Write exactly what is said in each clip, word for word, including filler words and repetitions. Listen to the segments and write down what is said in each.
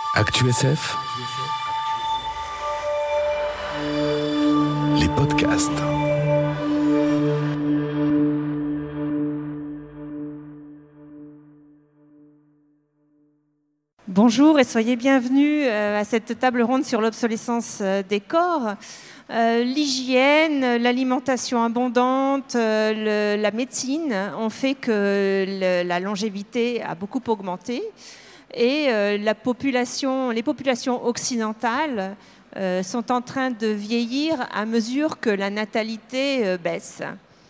Actu S F, les podcasts. Bonjour et soyez bienvenus à cette table ronde sur l'obsolescence des corps. Euh, l'hygiène, l'alimentation abondante, euh, le, la médecine ont fait que le, la longévité a beaucoup augmenté et euh, la population, les populations occidentales euh, sont en train de vieillir à mesure que la natalité euh, baisse.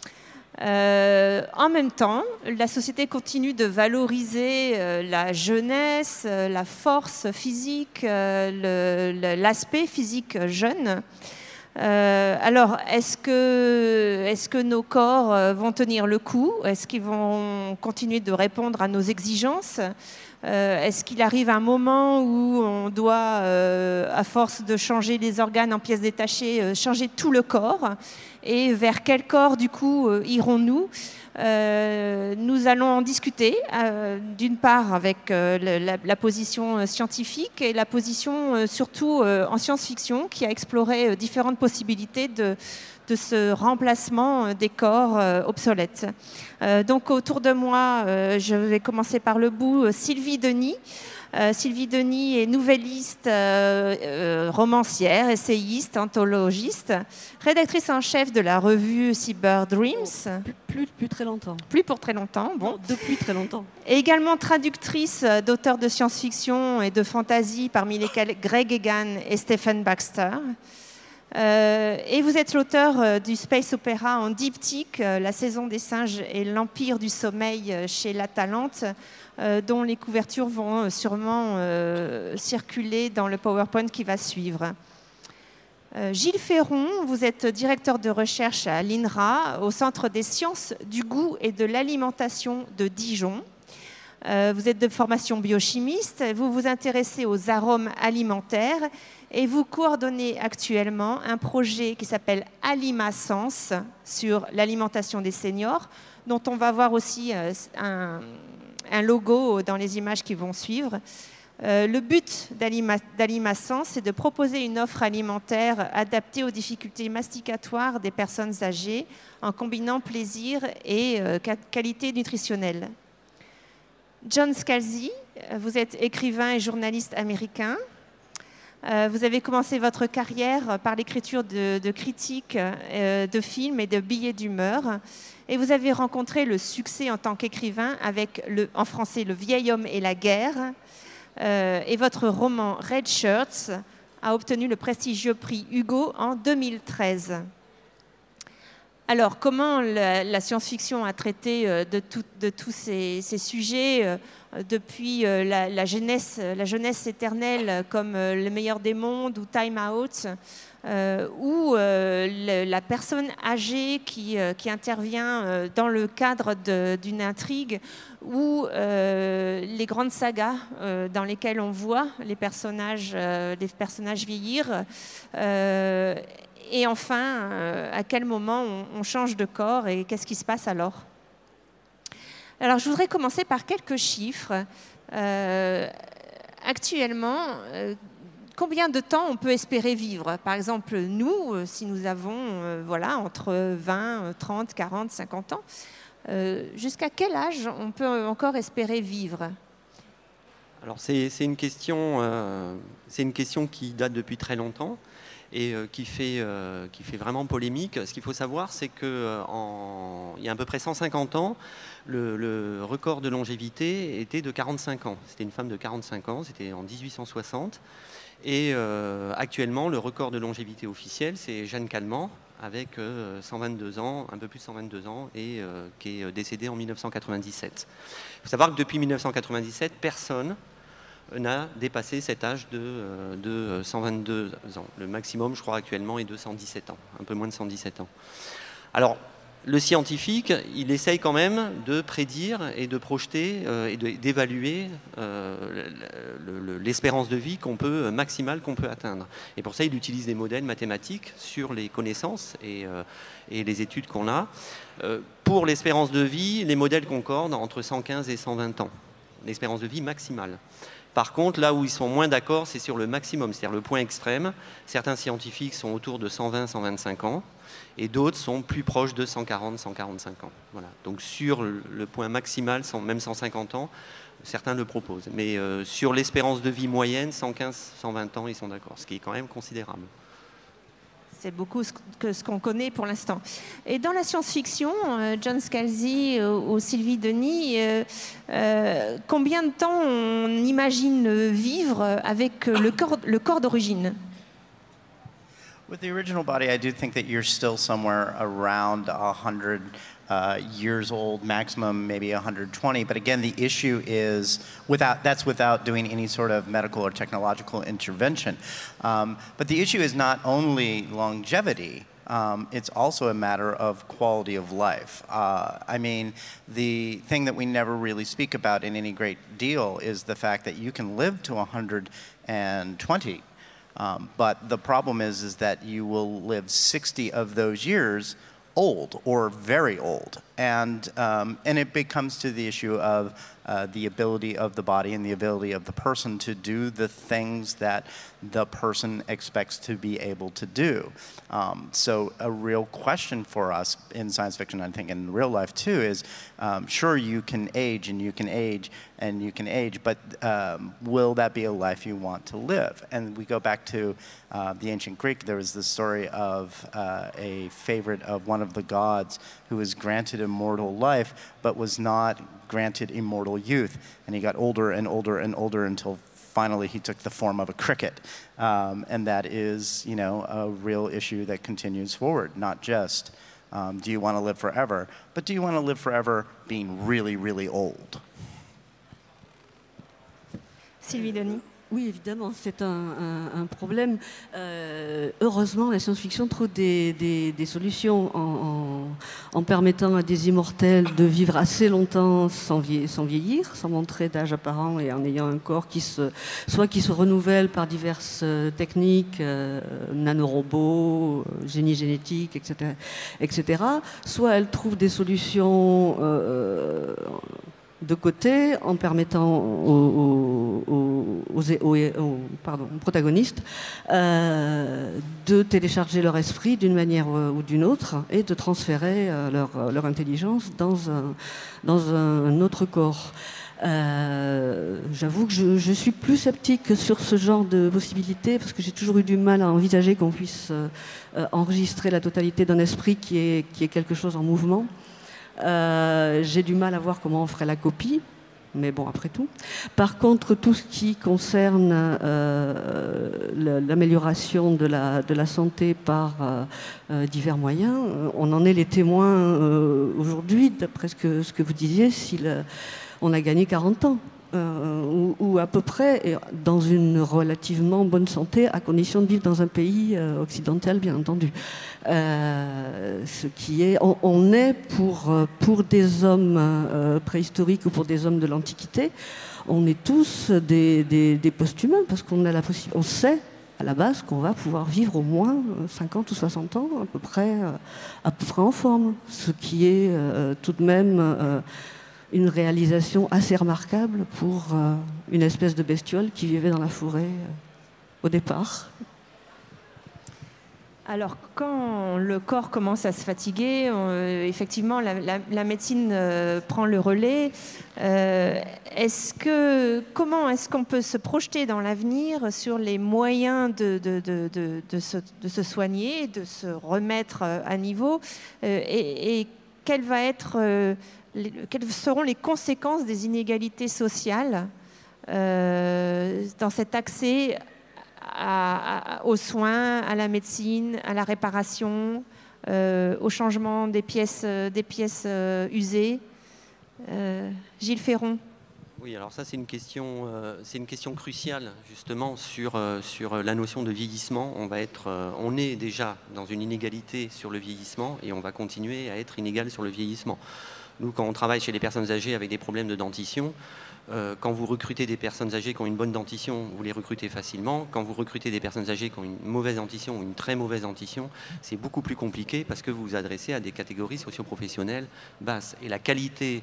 Euh, en même temps, la société continue de valoriser euh, la jeunesse, euh, la force physique, euh, le, le, l'aspect physique jeune. Euh, alors, est-ce que, est-ce que nos corps vont tenir le coup? Est-ce qu'ils vont continuer de répondre à nos exigences? Euh, est-ce qu'il arrive un moment où on doit, euh, à force de changer les organes en pièces détachées, euh, changer tout le corps? Et vers quel corps, du coup, euh, irons-nous? Euh, nous allons en discuter, euh, d'une part avec euh, la, la position scientifique et la position euh, surtout euh, en science-fiction qui a exploré euh, différentes possibilités de, de ce remplacement des corps euh, obsolètes. Euh, donc autour de moi, euh, je vais commencer par le bout, euh, Sylvie Denis. Euh, Sylvie Denis est nouvelliste, euh, euh, romancière, essayiste, anthologiste, rédactrice en chef de la revue Cyber Dreams. Plus, plus depuis très longtemps. Plus pour très longtemps, bon. Non, depuis très longtemps. Et également traductrice d'auteurs de science-fiction et de fantasy, parmi lesquels Greg Egan et Stephen Baxter. Euh, et vous êtes l'auteur euh, du space opéra en diptyque, euh, La saison des singes et l'empire du sommeil euh, chez La Talente, euh, dont les couvertures vont euh, sûrement euh, circuler dans le PowerPoint qui va suivre. Euh, Gilles Ferron, vous êtes directeur de recherche à l'I N R A, au Centre des sciences du goût et de l'alimentation de Dijon. Euh, vous êtes de formation biochimiste, vous vous intéressez aux arômes alimentaires et vous coordonnez actuellement un projet qui s'appelle AlimaSens sur l'alimentation des seniors, dont on va voir aussi euh, un, un logo dans les images qui vont suivre. Euh, le but d'Alima, d'AlimaSens, c'est de proposer une offre alimentaire adaptée aux difficultés masticatoires des personnes âgées en combinant plaisir et euh, qualité nutritionnelle. John Scalzi, vous êtes écrivain et journaliste américain. Euh, vous avez commencé votre carrière par l'écriture de, de critiques euh, de films et de billets d'humeur. Et vous avez rencontré le succès en tant qu'écrivain avec, le, en français, Le vieil homme et la guerre. Euh, et votre roman Red Shirts a obtenu le prestigieux prix Hugo en deux mille treize. Alors, comment la, la science-fiction a traité euh, de, tout, de tous ces, ces sujets euh, depuis euh, la, la, jeunesse, la jeunesse éternelle comme euh, Le meilleur des mondes ou Time Out, euh, ou euh, le, la personne âgée qui, euh, qui intervient euh, dans le cadre de, d'une intrigue, ou euh, les grandes sagas euh, dans lesquelles on voit les personnages, euh, les personnages vieillir. Euh, Et enfin, euh, à quel moment on, on change de corps et qu'est-ce qui se passe alors? Alors, je voudrais commencer par quelques chiffres. Euh, actuellement, euh, combien de temps on peut espérer vivre? Par exemple, nous, euh, si nous avons euh, voilà, entre vingt, trente, quarante, cinquante ans, euh, jusqu'à quel âge on peut encore espérer vivre? Alors, c'est, c'est, une question, euh, c'est une question qui date depuis très longtemps et euh, qui, fait, euh, qui fait vraiment polémique. Ce qu'il faut savoir, c'est qu'il euh, y a à peu près cent cinquante ans, le, le record de longévité était de quarante-cinq ans. C'était une femme de quarante-cinq ans, c'était en dix-huit cent soixante. Et euh, actuellement, le record de longévité officiel, c'est Jeanne Calment, avec euh, cent vingt-deux ans, un peu plus de cent vingt-deux ans, et euh, qui est décédée en dix-neuf cent quatre-vingt-dix-sept. Il faut savoir que depuis dix-neuf cent quatre-vingt-dix-sept, personne n'a dépassé cet âge de, de cent vingt-deux ans. Le maximum, je crois, actuellement, est de cent dix-sept ans, un peu moins de cent dix-sept ans. Alors, le scientifique, il essaye quand même de prédire et de projeter euh, et de, d'évaluer euh, le, le, l'espérance de vie qu'on peut, maximale qu'on peut atteindre. Et pour ça, il utilise des modèles mathématiques sur les connaissances et, euh, et les études qu'on a. Euh, pour l'espérance de vie, les modèles concordent entre cent quinze et cent vingt ans. L'espérance de vie maximale. Par contre, là où ils sont moins d'accord, c'est sur le maximum, c'est-à-dire le point extrême. Certains scientifiques sont autour de cent vingt à cent vingt-cinq ans, et d'autres sont plus proches de cent quarante à cent quarante-cinq ans. Voilà. Donc sur le point maximal, même cent cinquante ans, certains le proposent. Mais euh, sur l'espérance de vie moyenne, cent quinze à cent vingt ans, ils sont d'accord, ce qui est quand même considérable. C'est beaucoup ce que ce qu'on connaît pour l'instant. Et dans la science-fiction, euh, John Scalzi ou, ou Sylvie Denis, euh, euh, combien de temps on imagine vivre avec le corps, le corps d'origine? With the original body, I do think that you're still somewhere around one hundred uh, years old, maximum maybe one hundred twenty. But again, the issue is without that's without doing any sort of medical or technological intervention. Um, but the issue is not only longevity. Um, it's also a matter of quality of life. Uh, I mean, the thing that we never really speak about in any great deal is the fact that you can live to one hundred twenty. Um, but the problem is, is that you will live sixty of those years old or very old. And, um, and it becomes to the issue of uh, the ability of the body and the ability of the person to do the things that the person expects to be able to do. Um, so a real question for us in science fiction, I think in real life too, is um, sure you can age and you can age and you can age, but um, will that be a life you want to live? And we go back to uh, the ancient Greek. There was the story of uh, a favorite of one of the gods who was granted immortal life, but was not granted immortal youth. And he got older and older and older until finally he took the form of a cricket. Um, and that is, you know, a real issue that continues forward, not just um, do you want to live forever, but do you want to live forever being really, really old? Sylvie Denis. Oui, évidemment, c'est un, un, un problème. Euh, heureusement, la science-fiction trouve des, des, des solutions en, en, en permettant à des immortels de vivre assez longtemps sans, vie, sans vieillir, sans montrer d'âge apparent et en ayant un corps qui se, soit qui se renouvelle par diverses techniques, euh, nanorobots, génie génétique, et cetera, et cetera, soit elle trouve des solutions euh, de côté en permettant aux, aux, aux, aux, aux, pardon, aux protagonistes euh, de télécharger leur esprit d'une manière ou d'une autre et de transférer euh, leur, leur intelligence dans un, dans un autre corps. Euh, j'avoue que je, je suis plus sceptique sur ce genre de possibilités parce que j'ai toujours eu du mal à envisager qu'on puisse euh, enregistrer la totalité d'un esprit qui est, qui est quelque chose en mouvement. Euh, j'ai du mal à voir comment on ferait la copie, mais bon, après tout. Par contre, tout ce qui concerne euh, l'amélioration de la, de la santé par euh, euh, divers moyens, on en est les témoins euh, aujourd'hui, d'après ce que, ce que vous disiez, si le, on a gagné quarante ans. Euh, ou, ou à peu près dans une relativement bonne santé, à condition de vivre dans un pays euh, occidental, bien entendu. Euh, ce qui est, on, on est pour, pour des hommes euh, préhistoriques ou pour des hommes de l'Antiquité, on est tous des, des, des post-humains parce qu'on a la possibilité, on sait à la base qu'on va pouvoir vivre au moins cinquante ou soixante ans à peu près, à peu près en forme, ce qui est euh, tout de même euh, une réalisation assez remarquable pour euh, une espèce de bestiole qui vivait dans la forêt euh, au départ. Alors, quand le corps commence à se fatiguer, euh, effectivement, la, la, la médecine euh, prend le relais. Euh, est-ce que, comment est-ce qu'on peut se projeter dans l'avenir sur les moyens de, de, de, de, de, se, de se soigner, de se remettre à niveau euh, et, et quelle va être... Euh, Les, quelles seront les conséquences des inégalités sociales euh, dans cet accès à, à, aux soins, à la médecine, à la réparation, euh, au changement des pièces, des pièces euh, usées. Euh, Gilles Ferron. Oui, alors ça c'est une question, euh, c'est une question cruciale justement sur, euh, sur la notion de vieillissement. On va être, euh, on est déjà dans une inégalité sur le vieillissement et on va continuer à être inégal sur le vieillissement. Nous, quand on travaille chez les personnes âgées avec des problèmes de dentition, euh, quand vous recrutez des personnes âgées qui ont une bonne dentition, vous les recrutez facilement. Quand vous recrutez des personnes âgées qui ont une mauvaise dentition ou une très mauvaise dentition, c'est beaucoup plus compliqué parce que vous vous adressez à des catégories socio-professionnelles basses. Et la qualité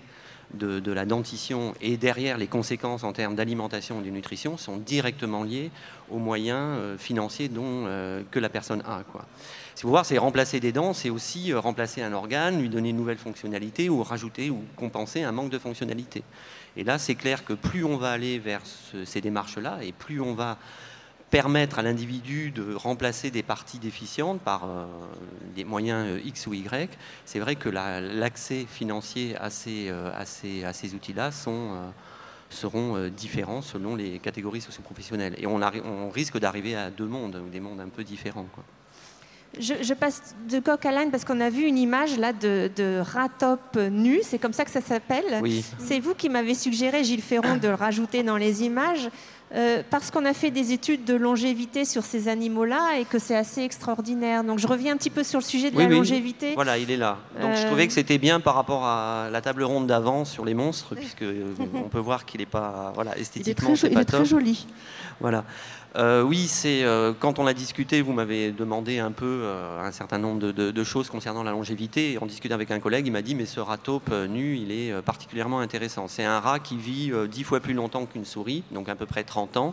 de, de la dentition et derrière les conséquences en termes d'alimentation et de nutrition sont directement liées aux moyens euh, financiers dont, euh, que la personne a, quoi. Si vous voyez, c'est remplacer des dents, c'est aussi euh, remplacer un organe, lui donner une nouvelle fonctionnalité ou rajouter ou compenser un manque de fonctionnalité. Et là, c'est clair que plus on va aller vers ce, ces démarches-là et plus on va permettre à l'individu de remplacer des parties déficientes par euh, des moyens euh, X ou Y, c'est vrai que la, l'accès financier à ces, euh, à ces, à ces outils-là sont, euh, seront euh, différents selon les catégories socio-professionnelles. Et on, arri- on risque d'arriver à deux mondes, ou des mondes un peu différents, quoi. Je, je passe de coq à l'âne parce qu'on a vu une image là de, de rat top nu, c'est comme ça que ça s'appelle. Oui. C'est vous qui m'avez suggéré, Gilles Ferron, de le rajouter dans les images. Euh, parce qu'on a fait des études de longévité sur ces animaux-là et que c'est assez extraordinaire. Donc je reviens un petit peu sur le sujet de Oui, la oui. longévité. Voilà, il est là. Donc je Euh, trouvais que c'était bien par rapport à la table ronde d'avant sur les monstres, puisque euh, on peut voir qu'il n'est pas, voilà, Il est esthétiquement, très, c'est jo- il pas est très top. joli. Voilà. Euh, oui, c'est euh, quand on a discuté, vous m'avez demandé un peu euh, un certain nombre de, de- de choses concernant la longévité. Et en discutant avec un collègue, il m'a dit mais ce rat taupe euh, nu, il est euh, particulièrement intéressant. C'est un rat qui vit euh, dix fois plus longtemps qu'une souris, donc à peu près trente ans,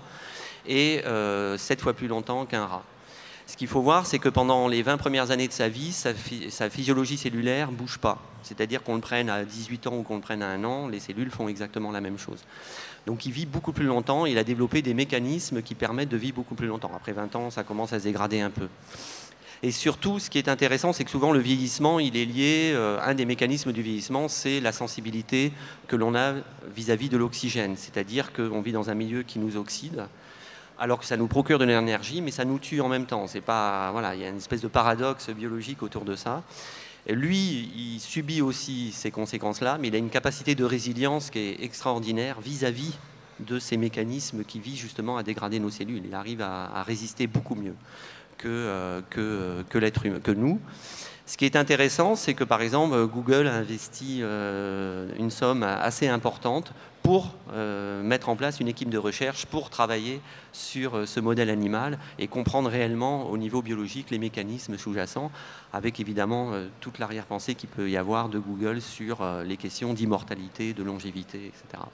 et euh, sept fois plus longtemps qu'un rat. Ce qu'il faut voir, c'est que pendant les vingt premières années de sa vie, sa, phy- sa physiologie cellulaire ne bouge pas. C'est-à-dire qu'on le prenne à dix-huit ans ou qu'on le prenne à un an, les cellules font exactement la même chose. Donc il vit beaucoup plus longtemps, il a développé des mécanismes qui permettent de vivre beaucoup plus longtemps. Après vingt ans, ça commence à se dégrader un peu. Et surtout, ce qui est intéressant, c'est que souvent le vieillissement, il est lié, euh, un des mécanismes du vieillissement, c'est la sensibilité que l'on a vis-à-vis de l'oxygène. C'est-à-dire qu'on vit dans un milieu qui nous oxyde, alors que ça nous procure de l'énergie, mais ça nous tue en même temps. C'est pas, voilà, il y a une espèce de paradoxe biologique autour de ça. Et lui, il subit aussi ces conséquences-là, mais il a une capacité de résilience qui est extraordinaire vis-à-vis de ces mécanismes qui visent justement à dégrader nos cellules. Il arrive à, à résister beaucoup mieux que, euh, que, que l'être humain, que nous. Ce qui est intéressant, c'est que par exemple, Google a investi euh, une somme assez importante pour euh, mettre en place une équipe de recherche pour travailler sur euh, ce modèle animal et comprendre réellement au niveau biologique les mécanismes sous-jacents, avec évidemment euh, toute l'arrière-pensée qu'il peut y avoir de Google sur euh, les questions d'immortalité, de longévité, et cetera.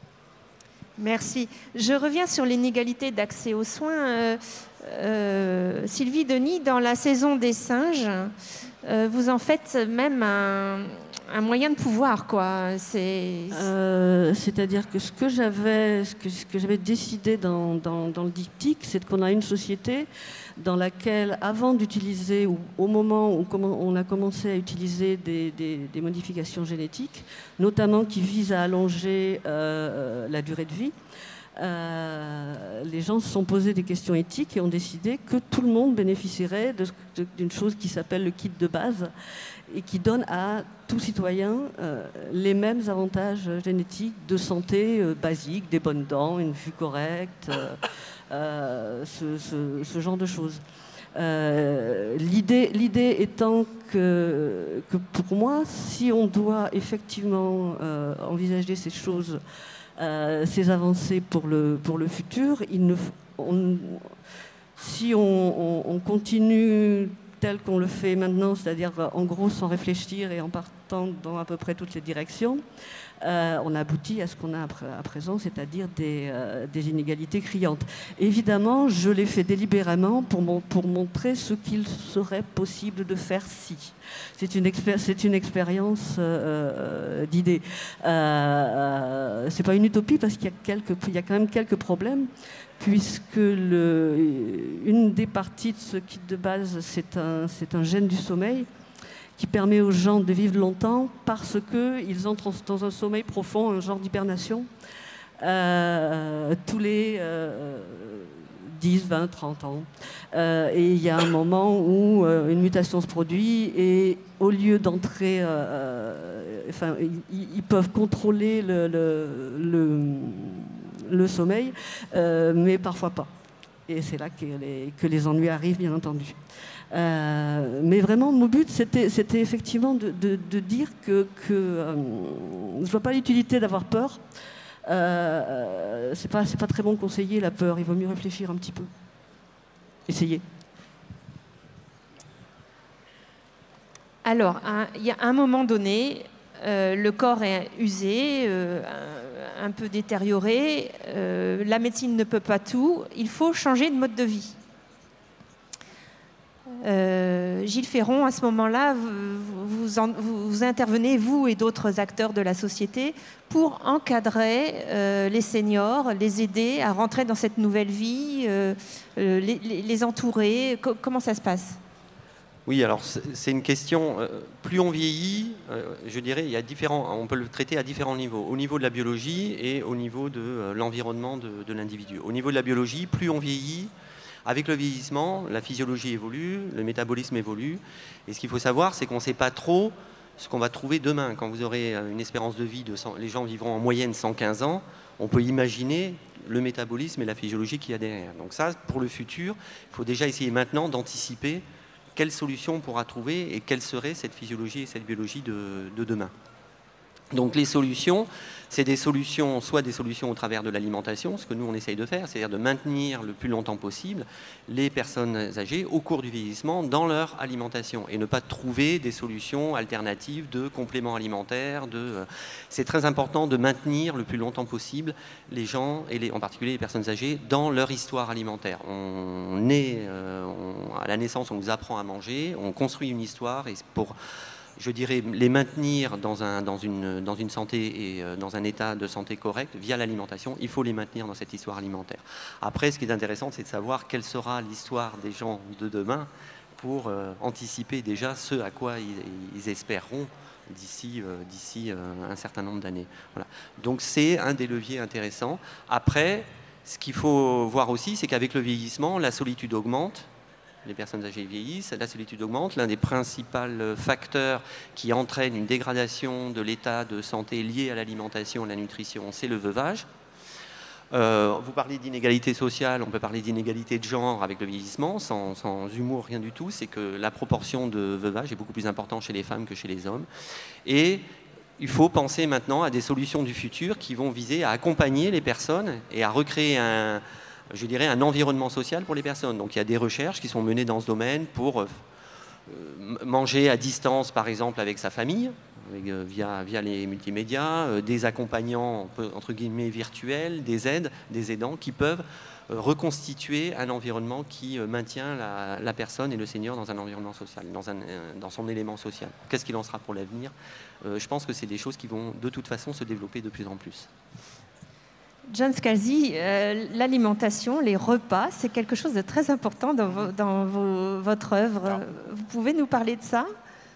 Merci. Je reviens sur l'inégalité d'accès aux soins. Euh, euh, Sylvie Denis, dans la saison des singes, euh, vous en faites même un, un moyen de pouvoir, quoi. C'est... Euh, c'est-à-dire que ce que j'avais, ce que, ce que j'avais décidé dans, dans, dans le diptyque, c'est qu'on a une société dans laquelle, avant d'utiliser, ou au moment où on a commencé à utiliser des, des, des modifications génétiques, notamment qui visent à allonger euh, la durée de vie, Euh, les gens se sont posés des questions éthiques et ont décidé que tout le monde bénéficierait de, de, d'une chose qui s'appelle le kit de base et qui donne à tout citoyen euh, les mêmes avantages génétiques de santé euh, basiques, des bonnes dents, une vue correcte, euh, euh, ce, ce, ce genre de choses. Euh, l'idée, l'idée étant que, que pour moi, si on doit effectivement euh, envisager ces choses, Euh, ces avancées pour le, pour le futur, il ne, on, si on, on, on continue tel qu'on le fait maintenant, c'est-à-dire en gros sans réfléchir et en partant dans à peu près toutes les directions, euh, on aboutit à ce qu'on a à présent, c'est-à-dire des, euh, des inégalités criantes. Évidemment, je l'ai fait délibérément pour, mon, pour montrer ce qu'il serait possible de faire si. C'est une, expé- c'est une expérience euh, d'idée. Euh, euh, c'est pas une utopie parce qu'il y a, quelques, il y a quand même quelques problèmes, puisque le, une des parties de ce kit de base, c'est un, c'est un gène du sommeil qui permet aux gens de vivre longtemps parce qu'ils entrent dans un sommeil profond, un genre d'hibernation, euh, tous les euh, dix, vingt, trente ans. Euh, et il y a un moment où euh, une mutation se produit et au lieu d'entrer, euh, euh, enfin, ils, ils peuvent contrôler le, le, le, le sommeil, euh, mais parfois pas. Et c'est là que les, que les ennuis arrivent, bien entendu. Euh, mais vraiment, mon but, c'était, c'était effectivement de, de, de dire que, que euh, je ne vois pas l'utilité d'avoir peur. Euh, c'est pas, c'est pas très bon conseiller, la peur. Il vaut mieux réfléchir un petit peu. Essayez. Alors, il y a un moment donné, euh, le corps est usé, euh, un, un peu détérioré, euh, la médecine ne peut pas tout, il faut changer de mode de vie. Euh, Gilles Ferron, à ce moment-là, vous, vous, en, vous, vous intervenez, vous et d'autres acteurs de la société, pour encadrer euh, les seniors, les aider à rentrer dans cette nouvelle vie, euh, euh, les, les entourer. Co- comment ça se passe ? Oui, alors c'est une question, euh, plus on vieillit, euh, je dirais, il y a différents, on peut le traiter à différents niveaux, au niveau de la biologie et au niveau de euh, l'environnement de, de l'individu. Au niveau de la biologie, plus on vieillit, avec le vieillissement, la physiologie évolue, le métabolisme évolue, et ce qu'il faut savoir, c'est qu'on ne sait pas trop ce qu'on va trouver demain. Quand vous aurez une espérance de vie de cent, les gens vivront en moyenne cent quinze ans, on peut imaginer le métabolisme et la physiologie qu'il y a derrière. Donc ça, pour le futur, il faut déjà essayer maintenant d'anticiper quelle solution on pourra trouver et quelle serait cette physiologie et cette biologie de, de demain. Donc les solutions, c'est des solutions, soit des solutions au travers de l'alimentation, ce que nous on essaye de faire, c'est-à-dire de maintenir le plus longtemps possible les personnes âgées au cours du vieillissement dans leur alimentation et ne pas trouver des solutions alternatives de compléments alimentaires. De... C'est très important de maintenir le plus longtemps possible les gens, et les, en particulier les personnes âgées, dans leur histoire alimentaire. On est, euh, on, à la naissance, on nous apprend à manger, on construit une histoire et pour... je dirais, les maintenir dans, un, dans, une, dans une santé et dans un état de santé correct via l'alimentation, il faut les maintenir dans cette histoire alimentaire. Après, ce qui est intéressant, c'est de savoir quelle sera l'histoire des gens de demain pour euh, anticiper déjà ce à quoi ils, ils espéreront d'ici euh, d'ici euh, un certain nombre d'années. Voilà. Donc c'est un des leviers intéressants. Après, ce qu'il faut voir aussi, c'est qu'avec le vieillissement, la solitude augmente. Les personnes âgées vieillissent, la solitude augmente. L'un des principaux facteurs qui entraîne une dégradation de l'état de santé lié à l'alimentation et à la nutrition, c'est le veuvage. Euh, vous parlez d'inégalité sociale, on peut parler d'inégalité de genre avec le vieillissement, sans, sans humour, rien du tout. C'est que la proportion de veuvage est beaucoup plus importante chez les femmes que chez les hommes. Et il faut penser maintenant à des solutions du futur qui vont viser à accompagner les personnes et à recréer un... je dirais, un environnement social pour les personnes. Donc il y a des recherches qui sont menées dans ce domaine pour euh, manger à distance, par exemple, avec sa famille, avec, euh, via, via les multimédias, euh, des accompagnants, entre guillemets, virtuels, des aides, des aidants qui peuvent euh, reconstituer un environnement qui euh, maintient la, la personne et le senior dans un environnement social, dans, un, euh, dans son élément social. Qu'est-ce qu'il en sera pour l'avenir ? euh, Je pense que c'est des choses qui vont, de toute façon, se développer de plus en plus. John Scalzi, euh, l'alimentation, les repas, c'est quelque chose de très important dans, vo- dans vo- votre œuvre. Yeah. Vous pouvez nous parler de ça ?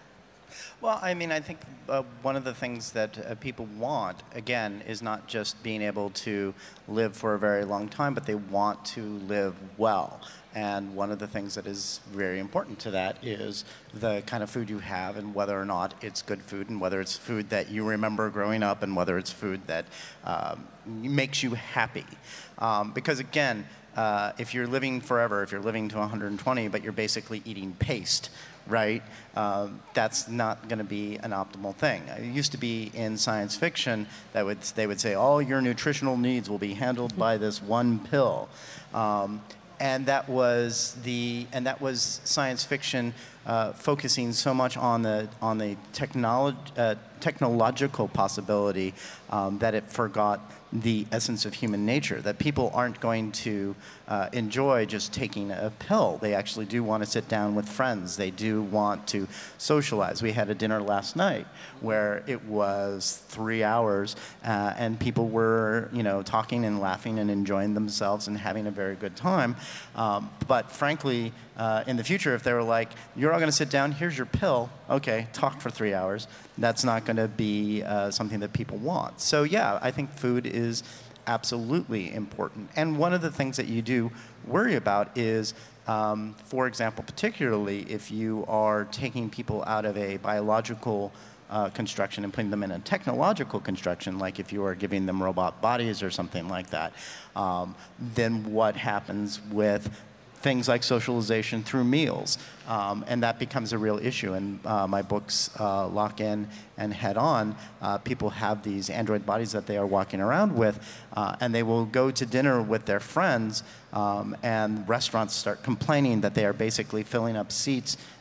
Well, I mean, I think uh, one of the things that uh, people want, again, is not just being able to live for a very long time, but they want to live well. And one of the things that is very important to that is the kind of food you have and whether or not it's good food and whether it's food that you remember growing up and whether it's food that um, makes you happy. Um, because again, uh, if you're living forever, if you're living to one hundred twenty, but you're basically eating paste, right? Um, that's not going to be an optimal thing. It used to be in science fiction that would they would say all your nutritional needs will be handled by this one pill, um, and that was the and that was science fiction uh, focusing so much on the on the technology uh, technological possibility um, that it forgot the essence of human nature, that people aren't going to uh, enjoy just taking a pill. They actually do want to sit down with friends. They do want to socialize. We had a dinner last night where it was three hours uh, and people were, you know, talking and laughing and enjoying themselves and having a very good time. Um, but frankly, uh, in the future, if they were like, you're all going to sit down, here's your pill, okay, talk for three hours, that's not going to be uh, something that people want. So yeah, I think food is absolutely important. And one of the things that you do worry about is, um, for example, particularly if you are taking people out of a biological uh, construction and putting them in a technological construction, like if you are giving them robot bodies or something like that, um, then what happens with things like socialization through meals, um, and that becomes a real issue. In uh, my books, uh, Lock In and Head On, uh, people have these android bodies that they are walking around with, uh, and they will go to dinner with their friends, um, and restaurants start complaining that they are basically filling up seats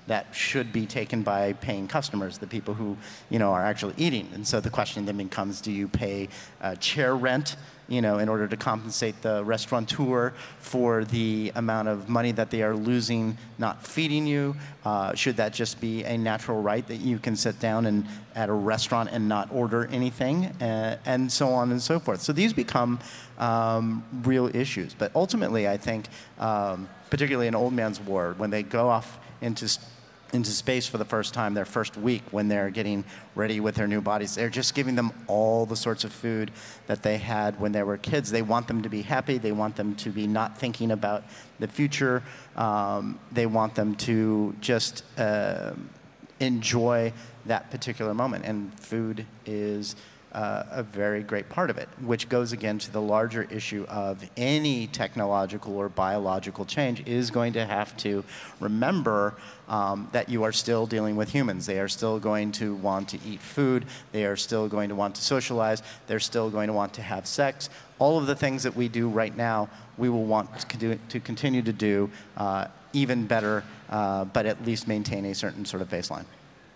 that should be taken by paying customers, the people who, you know, are actually eating. And so the question then becomes, do you pay uh, chair rent, you know, in order to compensate the restaurateur for the amount of money that they are losing not feeding you? Uh, should that just be a natural right that you can sit down and at a restaurant and not order anything, uh, and so on and so forth. So these become um, real issues. But ultimately, I think, um, particularly in Old Man's Ward, when they go off into into space for the first time, their first week, when they're getting ready with their new bodies, they're just giving them all the sorts of food that they had when they were kids. They want them to be happy. They want them to be not thinking about the future. Um, they want them to just uh, enjoy that particular moment. And food is uh, a very great part of it, which goes again to the larger issue of any technological or biological change is going to have to remember um, that you are still dealing with humans. They are still going to want to eat food. They are still going to want to socialize. They're still going to want to have sex. All of the things that we do right now, we will want to, to continue to do uh, even better, uh, but at least maintain a certain sort of baseline.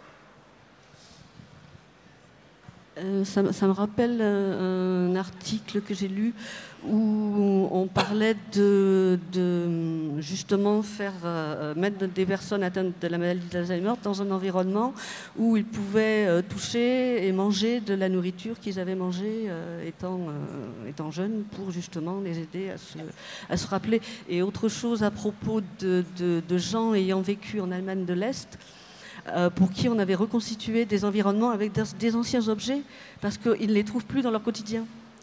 Euh, ça, ça me rappelle un, un article que j'ai lu où on parlait de, de justement faire euh, mettre des personnes atteintes de la maladie d'Alzheimer dans un environnement où ils pouvaient euh, toucher et manger de la nourriture qu'ils avaient mangée euh, étant, euh, étant jeunes, pour justement les aider à se, à se rappeler. Et autre chose à propos de, de, de gens ayant vécu en Allemagne de l'Est, Euh, pour qui on avait reconstitué des environnements avec des, des anciens objets, parce qu'ils ne les trouvent plus dans leur quotidien.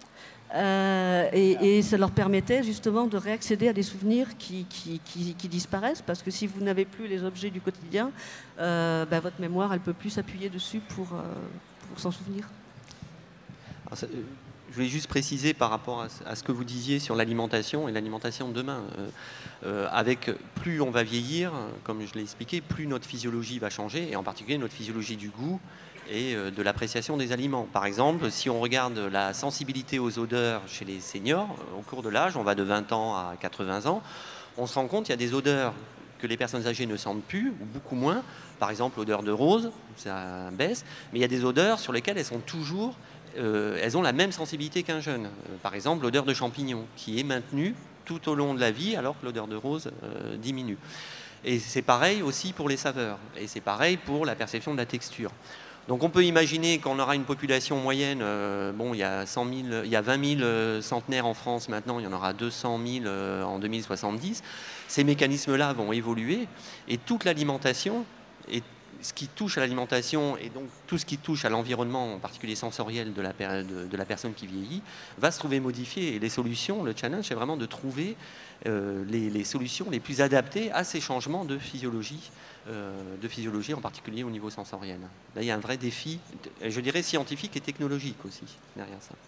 Euh, et, et ça leur permettait justement de réaccéder à des souvenirs qui, qui, qui, qui disparaissent, parce que si vous n'avez plus les objets du quotidien, euh, bah, votre mémoire, elle ne peut plus s'appuyer dessus pour, euh, pour s'en souvenir. Alors, ça, je voulais juste préciser par rapport à, à ce que vous disiez sur l'alimentation et l'alimentation de demain. Euh, euh, avec plus on va vieillir, comme je l'ai expliqué, plus notre physiologie va changer, et en particulier notre physiologie du goût et euh, de l'appréciation des aliments. Par exemple, si on regarde la sensibilité aux odeurs chez les seniors, au cours de l'âge, on va de vingt ans à quatre-vingts ans, on se rend compte qu'il y a des odeurs que les personnes âgées ne sentent plus, ou beaucoup moins. Par exemple, l'odeur de rose, ça baisse, mais il y a des odeurs sur lesquelles elles sont toujours... Euh, elles ont la même sensibilité qu'un jeune. Euh, par exemple, l'odeur de champignons, qui est maintenue tout au long de la vie, alors que l'odeur de rose euh, diminue. Et c'est pareil aussi pour les saveurs. Et c'est pareil pour la perception de la texture. Donc on peut imaginer qu'on aura une population moyenne, euh, bon, il y a cent mille, il y a vingt mille euh, centenaires en France maintenant, il y en aura deux cent mille euh, en deux mille soixante-dix. Ces mécanismes-là vont évoluer, et toute l'alimentation est ce qui touche à l'alimentation, et donc tout ce qui touche à l'environnement, en particulier sensoriel de la, de, de la personne qui vieillit, va se trouver modifié. Et les solutions, le challenge, c'est vraiment de trouver euh, les, les solutions les plus adaptées à ces changements de physiologie, euh, de physiologie en particulier au niveau sensoriel. Là, il y a un vrai défi, je dirais scientifique et technologique aussi, derrière ça.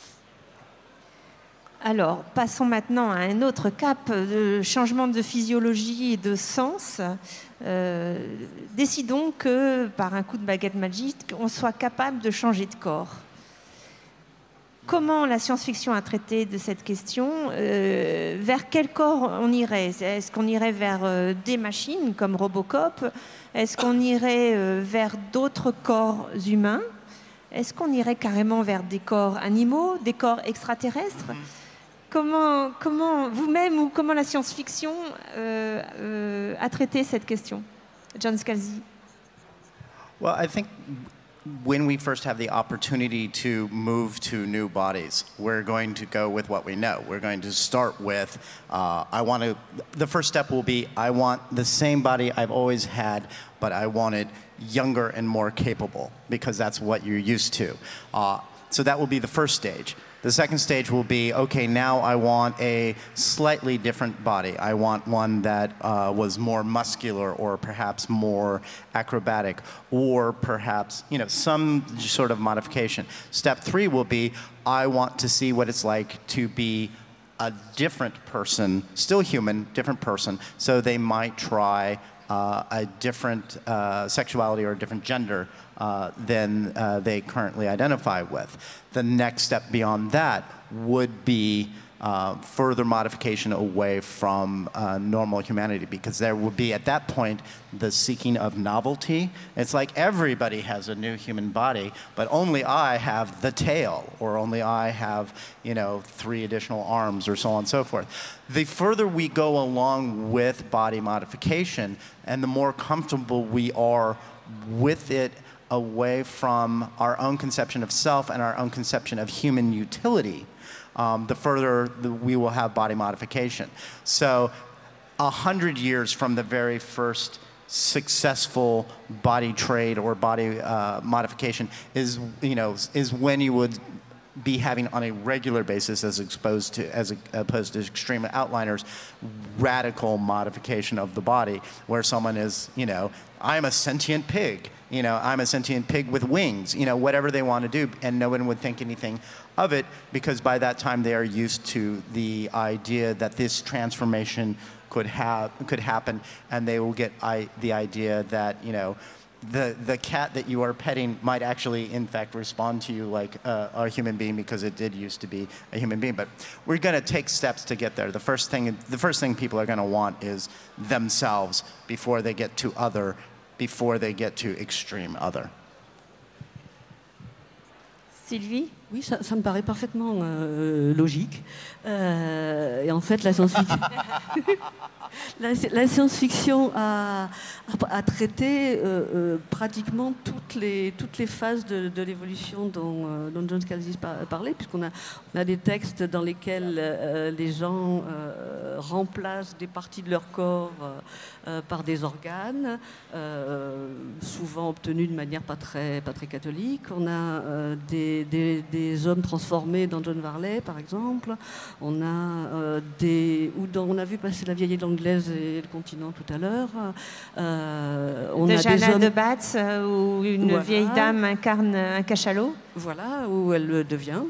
Alors, passons maintenant à un autre cap de changement de physiologie et de sens. Euh, décidons que, par un coup de baguette magique, on soit capable de changer de corps. Comment la science-fiction a traité de cette question ? euh, Vers quel corps on irait ? Est-ce qu'on irait vers euh, des machines comme Robocop ? Est-ce qu'on irait euh, vers d'autres corps humains ? Est-ce qu'on irait carrément vers des corps animaux, des corps extraterrestres ? Comment, comment vous-même ou comment la science-fiction euh, euh, a traité cette question, John Scalzi? Well, I think when we first have the opportunity to move to new bodies, we're going to go with what we know. We're going to start with, uh, I want to, the first step will be, I want the same body I've always had, but I want it younger and more capable, because that's what you're used to. Uh, so that will be the first stage. The second stage will be, okay, now I want a slightly different body. I want one that uh, was more muscular, or perhaps more acrobatic, or perhaps, you know, some sort of modification. Step three will be, I want to see what it's like to be a different person, still human, different person, so they might try uh, a different uh, sexuality or a different gender Uh, than uh, they currently identify with. The next step beyond that would be uh, further modification away from uh, normal humanity, because there would be at that point the seeking of novelty. It's like everybody has a new human body, but only I have the tail, or only I have, you know, three additional arms, or so on and so forth. The further we go along with body modification, and the more comfortable we are with it away from our own conception of self and our own conception of human utility, um, the further the, we will have body modification. So a hundred years from the very first successful body trade or body uh, modification is, you know, is when you would be having on a regular basis, as exposed to, as a, opposed to extreme outliners, radical modification of the body, where someone is, you know, I'm a sentient pig, you know, I'm a sentient pig with wings, you know, whatever they want to do, and no one would think anything of it, because by that time they are used to the idea that this transformation could have could happen, and they will get I, the idea that, you know, the the cat that you are petting might actually, in fact, respond to you like uh, a human being, because it did used to be a human being. But we're going to take steps to get there. The first thing the first thing people are going to want is themselves before they get to other, before they get to extreme other. Sylvie? Oui, ça, ça me paraît parfaitement euh, logique. Euh, et en fait, la science-fiction, la, la science-fiction a, a, a traité euh, euh, pratiquement toutes les, toutes les phases de, de l'évolution dont, euh, dont John Scalzi parlait, puisqu'on a, on a des textes dans lesquels euh, les gens euh, remplacent des parties de leur corps euh, par des organes, euh, souvent obtenus de manière pas très, pas très catholique. On a euh, des, des, des des hommes transformés dans John Varley, par exemple. On a euh, des, ou dans, on a vu passer La vieille anglaise et Le continent tout à l'heure. Euh, on de a Jeanne des hommes... de Batz, où une voilà. vieille dame incarne un cachalot. Voilà, où elle le devient.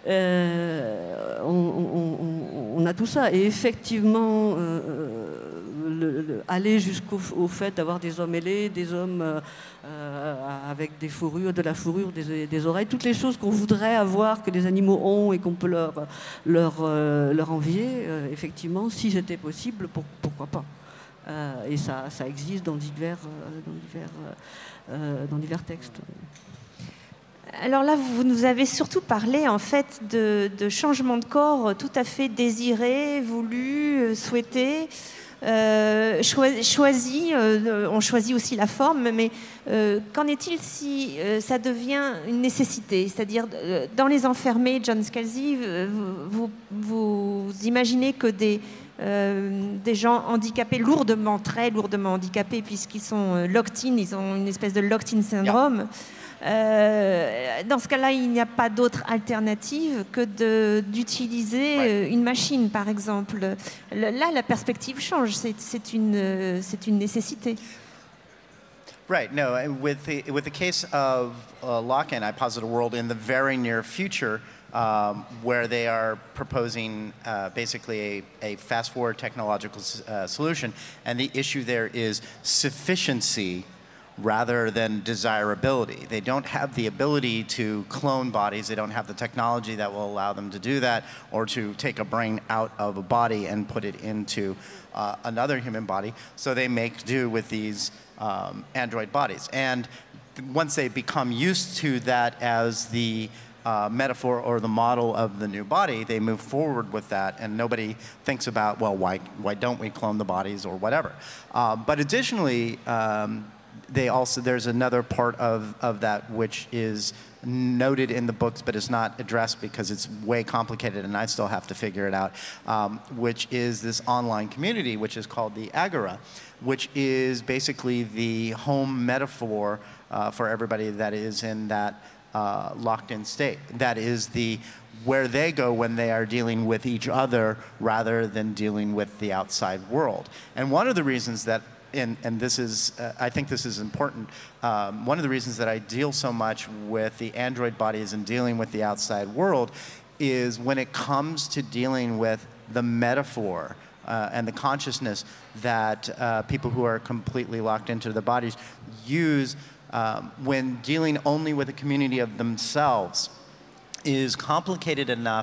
Euh, on, on, on, on a tout ça. Et effectivement, euh, le, le, aller jusqu'au au fait d'avoir des hommes ailés, des hommes euh, avec des fourrures, de la fourrure, des, des oreilles, toutes les choses qu'on voudrait avoir, que les animaux ont et qu'on peut leur, leur, euh, leur envier, euh, effectivement, si c'était possible, pour, pourquoi pas. Euh, et ça, ça existe dans divers, euh, dans divers, euh, dans divers textes. Alors là, vous nous avez surtout parlé en fait de, de changements de corps tout à fait désirés, voulus, souhaités, euh, choi- choisis. Euh, on choisit aussi la forme, mais euh, qu'en est-il si euh, ça devient une nécessité? C'est-à-dire, euh, dans Les Enfermés, John Scalzi, vous, vous, vous imaginez que des Euh, des gens handicapés, lourdement, très lourdement handicapés, puisqu'ils sont euh, locked-in, ils ont une espèce de locked-in syndrome. Yeah. Euh, dans ce cas-là, il n'y a pas d'autre alternative que de, d'utiliser ouais. une machine, par exemple. Le, là, la perspective change, c'est, c'est, une, c'est une nécessité. Right, no, with the, with the case of uh, lock-in, I posit a world in the very near future Um, where they are proposing uh, basically a, a fast-forward technological uh, solution, and the issue there is sufficiency rather than desirability. They don't have the ability to clone bodies. They don't have the technology that will allow them to do that, or to take a brain out of a body and put it into uh, another human body. So they make do with these um, android bodies. And once they become used to that as the Uh, metaphor or the model of the new body, they move forward with that, and nobody thinks about, well, why why don't we clone the bodies or whatever. Uh, but additionally, um, they also there's another part of of that which is noted in the books, but is not addressed because it's way complicated, and I still have to figure it out. Um, which is this online community, which is called the Agora, which is basically the home metaphor uh, for everybody that is in that Uh, locked-in state. That is the where they go when they are dealing with each other rather than dealing with the outside world. And one of the reasons that, and, and this is, uh, I think this is important, um, one of the reasons that I deal so much with the android bodies and dealing with the outside world is when it comes to dealing with the metaphor uh, and the consciousness that uh, people who are completely locked into their bodies use. Um, when dealing only with a community of themselves is complicated enough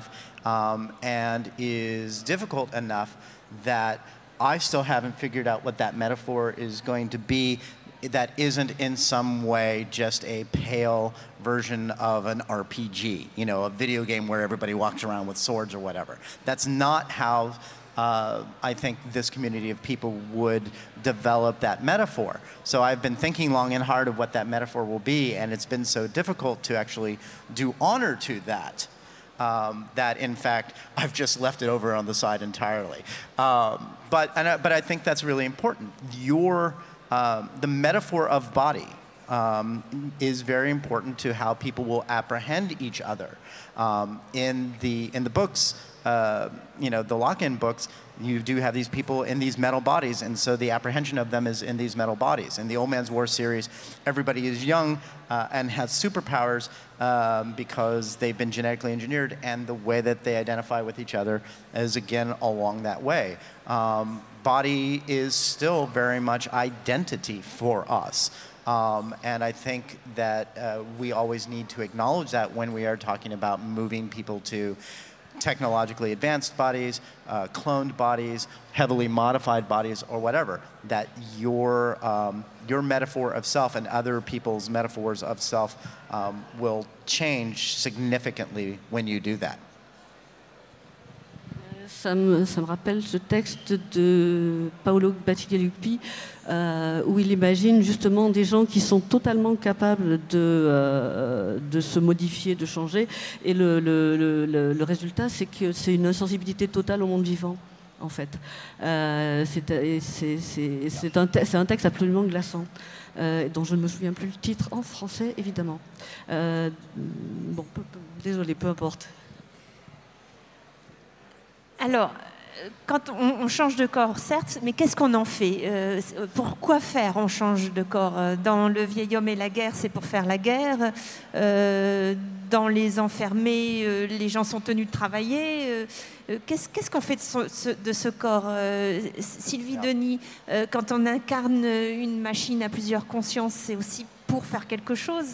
um, and is difficult enough that I still haven't figured out what that metaphor is going to be that isn't in some way just a pale version of an R P G, you know, a video game where everybody walks around with swords or whatever. That's not how uh, I think this community of people would develop that metaphor. So I've been thinking long and hard of what that metaphor will be, and it's been so difficult to actually do honor to that. Um, that in fact I've just left it over on the side entirely. Um, but, and I, but I think that's really important. Your, um, the metaphor of body um, is very important to how people will apprehend each other. Um, in, the, in the books, uh, you know, the lock-in books, you do have these people in these metal bodies, and so the apprehension of them is in these metal bodies. In the Old Man's War series, everybody is young uh, and has superpowers um, because they've been genetically engineered, and the way that they identify with each other is, again, along that way. Um, body is still very much identity for us. Um, and I think that uh, we always need to acknowledge that when we are talking about moving people to technologically advanced bodies, uh, cloned bodies, heavily modified bodies, or whatever, that your, um, your metaphor of self and other people's metaphors of self um, will change significantly when you do that. Ça me, ça me rappelle ce texte de Paolo Bacigalupi euh, où il imagine justement des gens qui sont totalement capables de, euh, de se modifier, de changer. Et le, le, le, le résultat, c'est que c'est une insensibilité totale au monde vivant, en fait. Euh, c'est, c'est, c'est, c'est, un, c'est un texte absolument glaçant. Euh, dont je ne me souviens plus le titre en français, évidemment. Euh, bon, peu, peu, désolé, peu importe. Alors, quand on, on change de corps, certes, mais qu'est-ce qu'on en fait? euh, Pourquoi faire on change de corps? Dans Le Vieil Homme et la guerre, c'est pour faire la guerre. Euh, dans Les Enfermés, euh, les gens sont tenus de travailler. Euh, qu'est-ce, qu'est-ce qu'on fait de, so, de ce corps? euh, Sylvie Denis, euh, quand on incarne une machine à plusieurs consciences, c'est aussi pour faire quelque chose.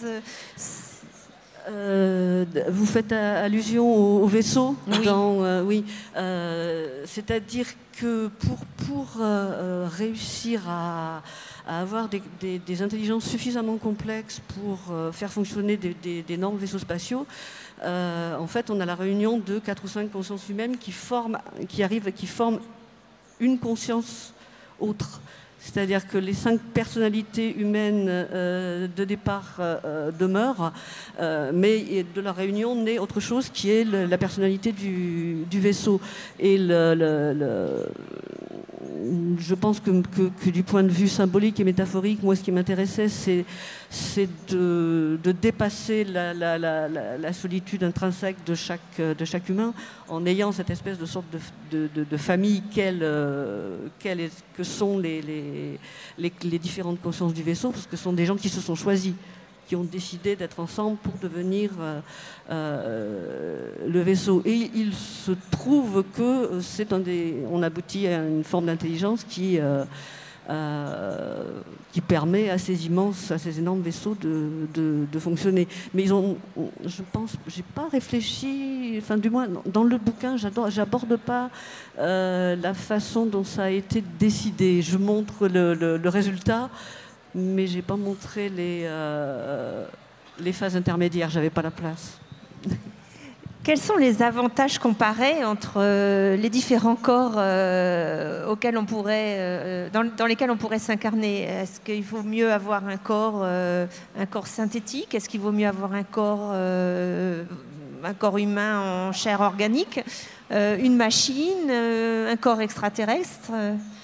Euh, vous faites allusion au, au vaisseau oui. Dans, euh, oui. Euh, c'est-à-dire que pour, pour euh, réussir à, à avoir des, des, des intelligences suffisamment complexes pour euh, faire fonctionner des, des, d'énormes vaisseaux spatiaux, euh, en fait, on a la réunion de quatre ou cinq consciences humaines qui, forment, qui arrivent, qui forment une conscience autre. C'est-à-dire que les cinq personnalités humaines euh, de départ euh, demeurent, euh, mais de leur réunion naît autre chose qui est le, la personnalité du, du vaisseau. Et le, le, le, je pense que, que, que du point de vue symbolique et métaphorique, moi ce qui m'intéressait, c'est, c'est de, de dépasser la, la, la, la solitude intrinsèque de chaque, de chaque humain en ayant cette espèce de sorte de, de, de, de famille qu'elle, euh, qu'elle est, que sont les, les, les, les différentes consciences du vaisseau, parce que ce sont des gens qui se sont choisis, qui ont décidé d'être ensemble pour devenir euh, euh, le vaisseau. Et il se trouve que c'est un des, on aboutit à une forme d'intelligence qui, euh, euh, qui permet à ces immenses, à ces énormes vaisseaux de, de, de fonctionner. Mais ils ont, je pense, j'ai pas réfléchi, enfin du moins dans le bouquin, j'aborde pas euh, la façon dont ça a été décidé. Je montre le, le, le résultat, mais je n'ai pas montré les, euh, les phases intermédiaires, je n'avais pas la place. Quels sont les avantages comparés entre euh, les différents corps euh, auxquels on pourrait, euh, dans, dans lesquels on pourrait s'incarner? Est-ce qu'il vaut mieux avoir un corps, euh, un corps synthétique? Est-ce qu'il vaut mieux avoir un corps, euh, un corps humain en chair organique, euh, une machine, euh, un corps extraterrestre?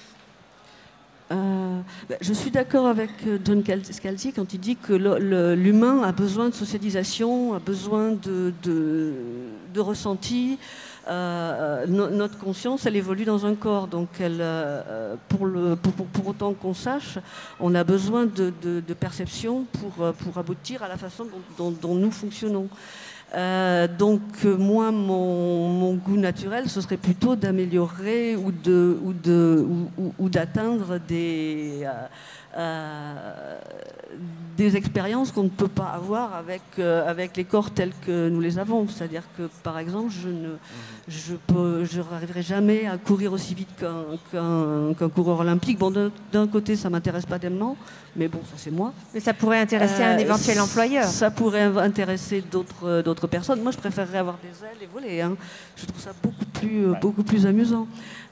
Euh, je suis d'accord avec John Scalzi quand il dit que le, le, l'humain a besoin de socialisation, a besoin de, de, de ressenti. Euh, no, notre conscience, elle évolue dans un corps, donc elle, euh, pour, le, pour, pour, pour autant qu'on sache, on a besoin de, de, de perception pour, pour aboutir à la façon dont, dont, dont nous fonctionnons. Euh, donc euh, moi, mon, mon goût naturel, ce serait plutôt d'améliorer ou, de, ou, de, ou, ou, ou d'atteindre des, euh, euh, des expériences qu'on ne peut pas avoir avec, euh, avec les corps tels que nous les avons. C'est-à-dire que, par exemple, je ne je peux, je n'arriverai jamais à courir aussi vite qu'un qu'un, qu'un coureur olympique. Bon, d'un, d'un côté, ça ne m'intéresse pas tellement, mais bon, ça c'est moi. Mais ça pourrait intéresser euh, un éventuel employeur. Ça pourrait intéresser d'autres, d'autres personnes. Moi, je préférerais avoir des ailes et voler. Hein. Je trouve ça beaucoup plus, ouais. beaucoup plus amusant.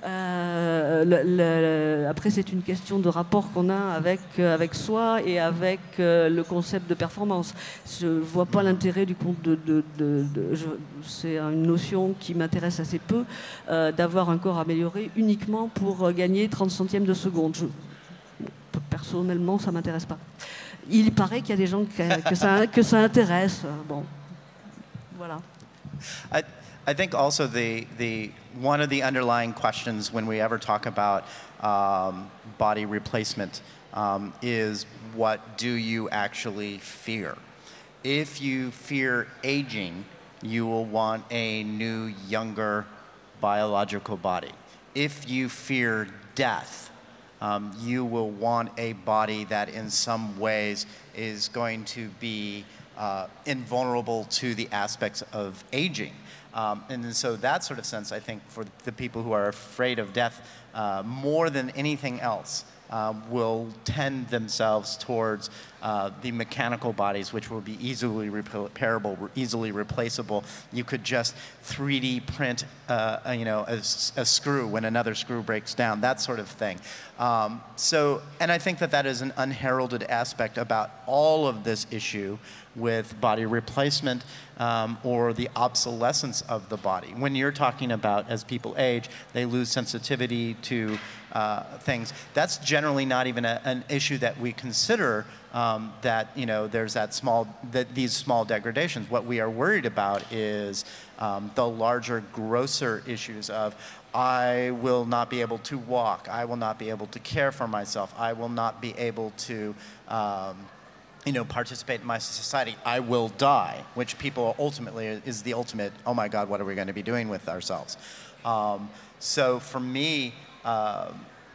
Euh, le, le, après, c'est une question de rapport qu'on a avec, avec soi et avec euh, le concept de performance. Je ne vois pas l'intérêt du compte de... de, de, de je, c'est une notion qui m'intéresse assez peu, euh, d'avoir un corps amélioré uniquement pour gagner trente centièmes de seconde. Je, personnellement, ça ne m'intéresse pas. Il paraît qu'il y a des gens que, que, ça, que ça intéresse. Bon, voilà. I, I think also the, the, one of the underlying questions when we ever talk about um, body replacement um, is, what do you actually fear? If you fear aging, you will want a new, younger biological body. If you fear death, um, you will want a body that in some ways is going to be uh, invulnerable to the aspects of aging. Um, and so that sort of sense, I think, for the people who are afraid of death, uh, more than anything else, uh, will tend themselves towards uh, the mechanical bodies, which will be easily repairable, easily replaceable. You could just three D print, uh, you know, a, a screw when another screw breaks down, that sort of thing. Um, so, and I think that that is an unheralded aspect about all of this issue with body replacement um, or the obsolescence of the body. When you're talking about, as people age, they lose sensitivity to uh, things, that's generally not even a, an issue that we consider, um, that, you know, there's that small, that these small degradations. What we are worried about is um, the larger, grosser issues of, I will not be able to walk, I will not be able to care for myself, I will not be able to um, you know, participate in my society, I will die, which people ultimately is the ultimate, oh my God, what are we going to be doing with ourselves? Um, so for me, uh,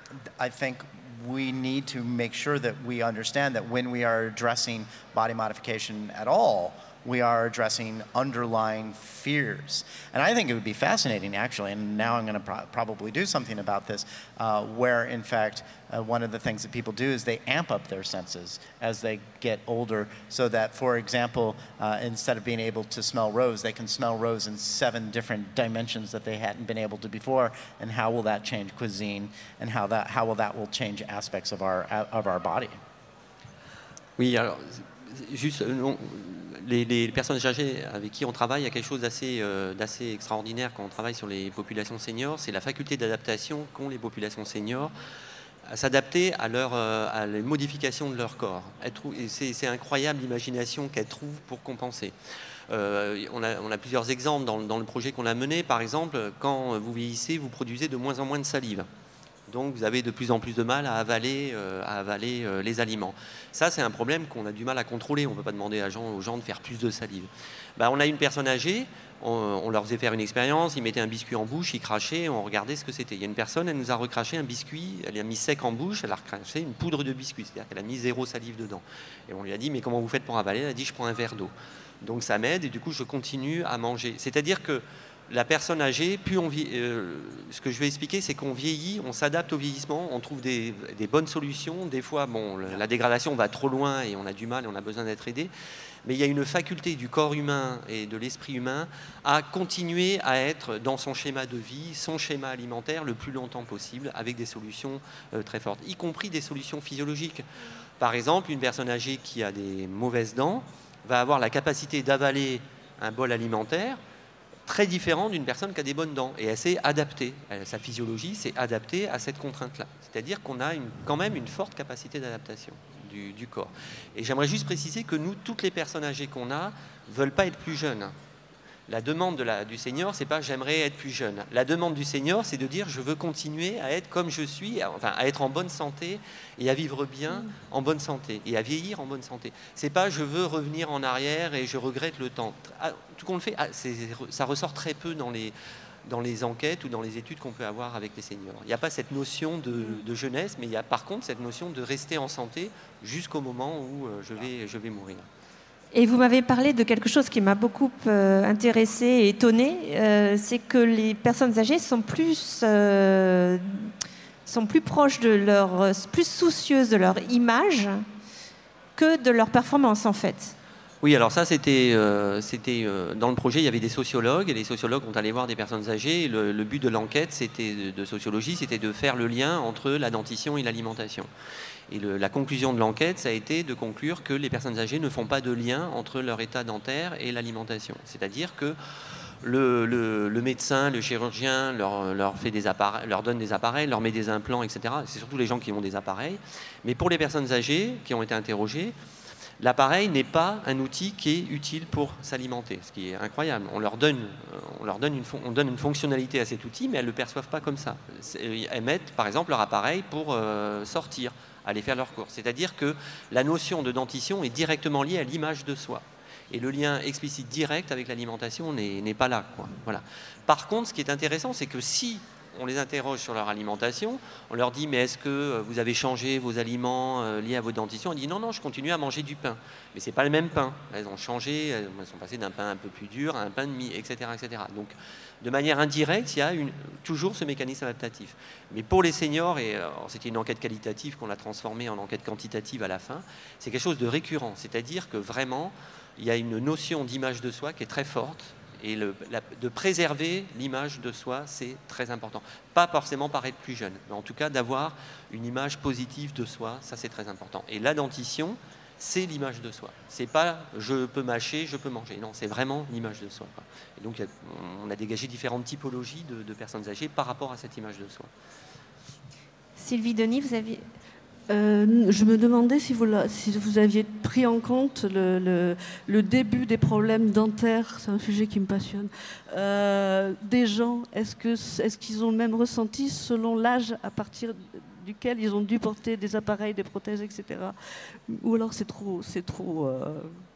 I think we need to make sure that we understand that when we are addressing body modification at all, we are addressing underlying fears. And I think it would be fascinating, actually, and now I'm going to pro probably do something about this, uh, where, in fact, uh, one of the things that people do is they amp up their senses as they get older, so that, for example, uh, instead of being able to smell rose, they can smell rose in seven different dimensions that they hadn't been able to before. And how will that change cuisine, and how that how will that will change aspects of our of our body? Oui, alors, juste... Non. Les, les personnes âgées avec qui on travaille, il y a quelque chose d'assez, euh, d'assez extraordinaire quand on travaille sur les populations seniors, c'est la faculté d'adaptation qu'ont les populations seniors à s'adapter à, leur, euh, à les modifications de leur corps. C'est, c'est incroyable l'imagination qu'elles trouvent pour compenser. Euh, on, a, on a plusieurs exemples dans, dans le projet qu'on a mené. Par exemple, quand vous vieillissez, vous produisez de moins en moins de salive. Donc vous avez de plus en plus de mal à avaler, euh, à avaler euh, les aliments. Ça, c'est un problème qu'on a du mal à contrôler. On ne peut pas demander à gens, aux gens de faire plus de salive. Ben, on a une personne âgée, on, on leur faisait faire une expérience, ils mettaient un biscuit en bouche, ils crachaient, on regardait ce que c'était. Il y a une personne, elle nous a recraché un biscuit, elle a mis sec en bouche, elle a recraché une poudre de biscuit, c'est-à-dire qu'elle a mis zéro salive dedans. Et on lui a dit, mais comment vous faites pour avaler? Elle a dit, je prends un verre d'eau. Donc ça m'aide et du coup, je continue à manger. C'est-à-dire que la personne âgée, plus on vieillit, euh, ce que je vais expliquer, c'est qu'on vieillit, on s'adapte au vieillissement, on trouve des, des bonnes solutions. Des fois, bon, la dégradation va trop loin et on a du mal et on a besoin d'être aidé. Mais il y a une faculté du corps humain et de l'esprit humain à continuer à être dans son schéma de vie, son schéma alimentaire le plus longtemps possible, avec des solutions euh, très fortes, y compris des solutions physiologiques. Par exemple, une personne âgée qui a des mauvaises dents va avoir la capacité d'avaler un bol alimentaire très différent d'une personne qui a des bonnes dents. Et elle s'est adaptée. Elle, sa physiologie s'est adaptée à cette contrainte-là. C'est-à-dire qu'on a une, quand même une forte capacité d'adaptation du, du corps. Et j'aimerais juste préciser que nous, toutes les personnes âgées qu'on a, ne veulent pas être plus jeunes. La demande de la, du senior, c'est pas j'aimerais être plus jeune. La demande du senior, c'est de dire je veux continuer à être comme je suis, à, enfin à être en bonne santé et à vivre bien en bonne santé et à vieillir en bonne santé. C'est pas je veux revenir en arrière et je regrette le temps. Ah, tout qu'on le fait, ah, c'est, ça ressort très peu dans les dans les enquêtes ou dans les études qu'on peut avoir avec les seniors. Il n'y a pas cette notion de, de jeunesse, mais il y a par contre cette notion de rester en santé jusqu'au moment où euh, je vais, je vais mourir. Et vous m'avez parlé de quelque chose qui m'a beaucoup euh, intéressée et étonnée, euh, c'est que les personnes âgées sont plus, euh, sont plus proches de leur, plus soucieuses de leur image que de leur performance en fait. Oui, alors ça, c'était, euh, c'était euh, dans le projet, il y avait des sociologues, et les sociologues ont allé voir des personnes âgées. Et le, le but de l'enquête, c'était de, de sociologie, c'était de faire le lien entre la dentition et l'alimentation. Et le, la conclusion de l'enquête, ça a été de conclure que les personnes âgées ne font pas de lien entre leur état dentaire et l'alimentation. C'est-à-dire que le, le, le médecin, le chirurgien leur, leur, fait des appareils, leur donne des appareils, leur met des implants, et cetera. C'est surtout les gens qui ont des appareils. Mais pour les personnes âgées qui ont été interrogées, l'appareil n'est pas un outil qui est utile pour s'alimenter, ce qui est incroyable. On leur donne, on leur donne, une, on donne une fonctionnalité à cet outil, mais elles ne le perçoivent pas comme ça. Elles mettent, par exemple, leur appareil pour euh, sortir, aller faire leurs courses. C'est-à-dire que la notion de dentition est directement liée à l'image de soi. Et le lien explicite direct avec l'alimentation n'est pas là, quoi. Voilà. Par contre, ce qui est intéressant, c'est que si on les interroge sur leur alimentation, on leur dit mais est-ce que vous avez changé vos aliments euh, liés à votre dentition? On dit non, non, je continue à manger du pain. Mais ce n'est pas le même pain. Elles ont changé, elles sont passées d'un pain un peu plus dur à un pain de mie, et cetera, et cetera. Donc de manière indirecte, il y a une, toujours ce mécanisme adaptatif. Mais pour les seniors, et c'était une enquête qualitative qu'on a transformée en enquête quantitative à la fin, c'est quelque chose de récurrent. C'est-à-dire que vraiment, il y a une notion d'image de soi qui est très forte. Et le, la, de préserver l'image de soi, c'est très important. Pas forcément paraître plus jeune, mais en tout cas d'avoir une image positive de soi, ça c'est très important. Et la dentition, c'est l'image de soi. C'est pas je peux mâcher, je peux manger. Non, c'est vraiment l'image de soi. Et donc on a dégagé différentes typologies de, de personnes âgées par rapport à cette image de soi. Sylvie Denis, vous aviez... Euh, je me demandais si vous, la, si vous aviez pris en compte le, le, le début des problèmes dentaires, c'est un sujet qui me passionne, euh, des gens. Est-ce que, est-ce qu'ils ont le même ressenti selon l'âge à partir duquel ils ont dû porter des appareils, des prothèses, et cetera. Ou alors c'est trop, c'est trop, euh,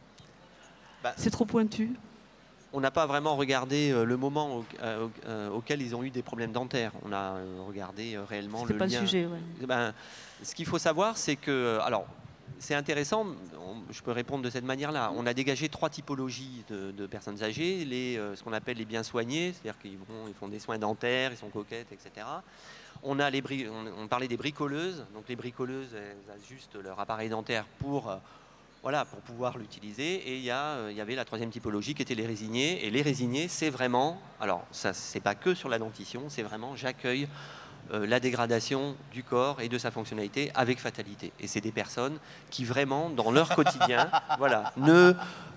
bah, c'est trop pointu? On n'a pas vraiment regardé le moment au, euh, euh, auquel ils ont eu des problèmes dentaires. On a euh, regardé euh, réellement le lien. C'était pas le sujet, ouais. Ben, ce qu'il faut savoir, c'est que... Alors, c'est intéressant, on, je peux répondre de cette manière-là. On a dégagé trois typologies de, de personnes âgées. Les, euh, ce qu'on appelle les bien soignés, c'est-à-dire qu'ils vont, ils font des soins dentaires, ils sont coquettes, et cetera. On, a les bri on, on parlait des bricoleuses. Donc les bricoleuses, elles ajustent leur appareil dentaire pour... Euh, Voilà, pour pouvoir l'utiliser. Et il y, euh, y avait la troisième typologie qui était les résignés. Et les résignés, c'est vraiment, alors ça, c'est pas que sur la dentition, c'est vraiment j'accueille euh, la dégradation du corps et de sa fonctionnalité avec fatalité. Et c'est des personnes qui vraiment, dans leur quotidien, voilà, ne,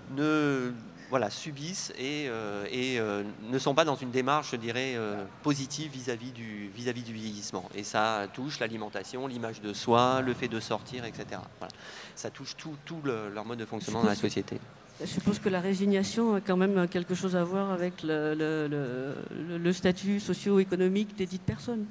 ne voilà, subissent et, euh, et euh, ne sont pas dans une démarche, je dirais, euh, positive vis-à-vis du, vis-à-vis du vieillissement. Et ça touche l'alimentation, l'image de soi, le fait de sortir, et cetera. Voilà. Ça touche tout, tout le, leur mode de fonctionnement dans la société. Je suppose que la résignation a quand même quelque chose à voir avec le, le, le, le statut socio-économique des dites personnes.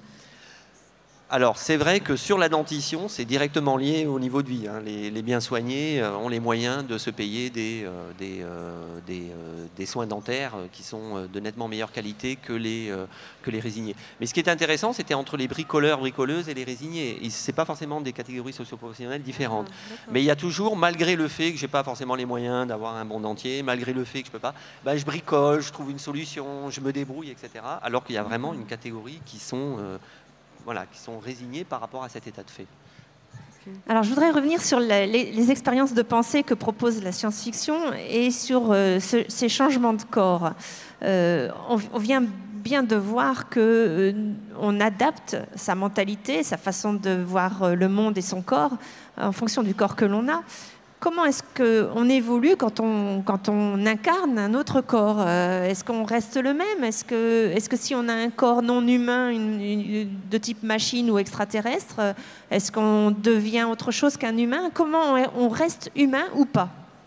Alors, c'est vrai que sur la dentition, c'est directement lié au niveau de vie. Hein. Les, les bien soignés euh, ont les moyens de se payer des, euh, des, euh, des, euh, des soins dentaires euh, qui sont de nettement meilleure qualité que les, euh, que les résignés. Mais ce qui est intéressant, c'était entre les bricoleurs, bricoleuses et les résignés. Ce n'est pas forcément des catégories socio-professionnelles différentes. Ah, mais il y a toujours, malgré le fait que je n'ai pas forcément les moyens d'avoir un bon dentier, malgré le fait que je ne peux pas, ben, je bricole, je trouve une solution, je me débrouille, et cetera. Alors qu'il y a vraiment une catégorie qui sont... Euh, Voilà, qui sont résignés par rapport à cet état de fait. Alors, je voudrais revenir sur les, les, les expériences de pensée que propose la science-fiction et sur euh, ce, ces changements de corps. Euh, on, on vient bien de voir qu'on euh, adapte sa mentalité, sa façon de voir le monde et son corps en fonction du corps que l'on a. Comment est-ce qu'on évolue quand on, quand on incarne un autre corps? Est-ce qu'on reste le même? Est-ce que, est-ce que si on a un corps non humain, une, une, de type machine ou extraterrestre, est-ce qu'on devient autre chose qu'un humain? Comment on reste humain ou pas?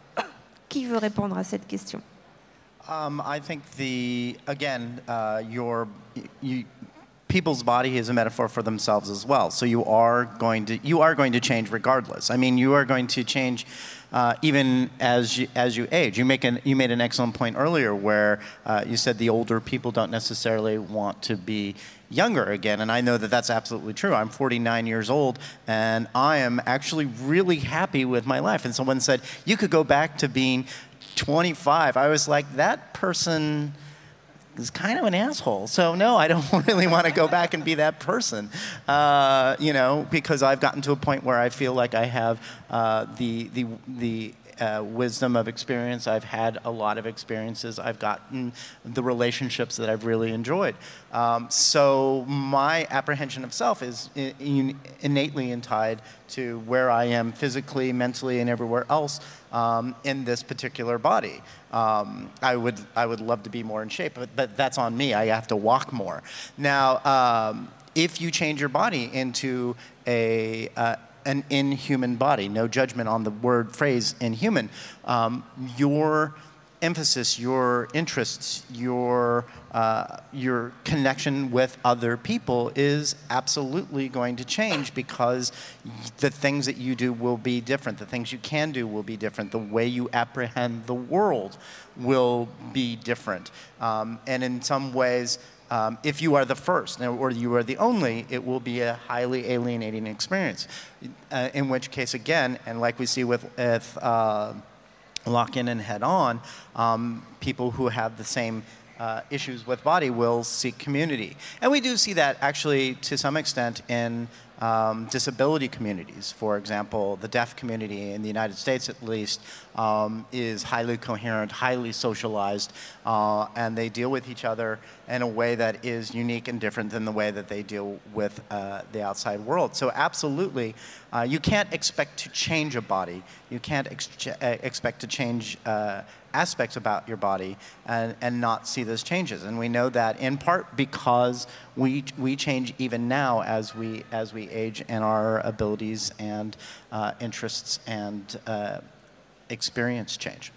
Qui veut répondre à cette question? Um, I think the, again, uh, your... You, people's body is a metaphor for themselves as well. So you are going to you are going to change regardless. I mean, you are going to change uh, even as you, as you age. You make an you made an excellent point earlier where uh, you said the older people don't necessarily want to be younger again, and I know that that's absolutely true. I'm forty-nine years old, and I am actually really happy with my life. And someone said, you could go back to being twenty-five. I was like, that person is kind of an asshole. So no, I don't really want to go back and be that person, uh, you know, because I've gotten to a point where I feel like I have uh, the, the, the Uh, wisdom of experience. I've had a lot of experiences. I've gotten the relationships that I've really enjoyed. Um, so my apprehension of self is in, innately tied to where I am physically, mentally, and everywhere else um, in this particular body. Um, I would I would love to be more in shape, but, but that's on me. I have to walk more. Now, um, if you change your body into a uh, an inhuman body, no judgment on the word phrase inhuman, um, your emphasis, your interests, your, uh, your connection with other people is absolutely going to change because the things that you do will be different. The things you can do will be different. The way you apprehend the world will be different. Um, and in some ways, Um, if you are the first or you are the only, it will be a highly alienating experience. Uh, in which case, again, and like we see with, with uh, Lock-In and Head-On, um, people who have the same uh, issues with body will seek community. And we do see that actually to some extent in Um, disability communities. For example, the deaf community in the United States, at least, um, is highly coherent, highly socialized, uh, and they deal with each other in a way that is unique and different than the way that they deal with uh, the outside world. So absolutely, uh, you can't expect to change a body. You can't ex expect to change uh, aspects about your body and, and not see those changes. And we know that in part because we, we change even now as we, as we age, and our abilities and uh, interests and uh, experience change.